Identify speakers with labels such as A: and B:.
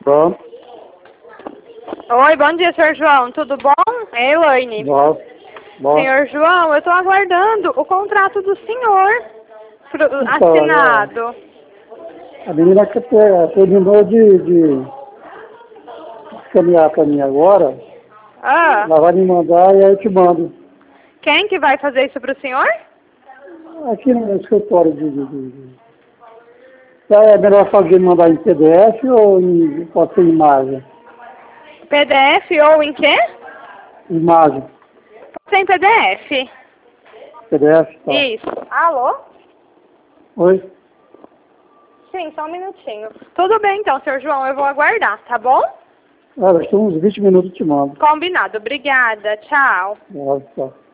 A: Bom,
B: Oi, bom dia, senhor João. Tudo bom? É Elaine.
A: bom.
B: Senhor João, eu estou aguardando o contrato do senhor
A: Então,
B: assinado.
A: a menina que terminou de escanear para mim agora,
B: Ah,
A: ela vai me mandar e aí eu te mando.
B: quem que vai fazer isso para o senhor?
A: Aqui no escritório É melhor fazer mandar em PDF ou pode ser imagem?
B: PDF ou em quê?
A: Imagem.
B: Sem PDF.
A: PDF, tá.
B: Isso. Alô?
A: Oi?
B: Sim, só um minutinho. Tudo bem então, senhor João, eu vou aguardar, tá bom?
A: Daqui uns 20 minutos eu te mando.
B: Combinado. Obrigada. Tchau.
A: Tá.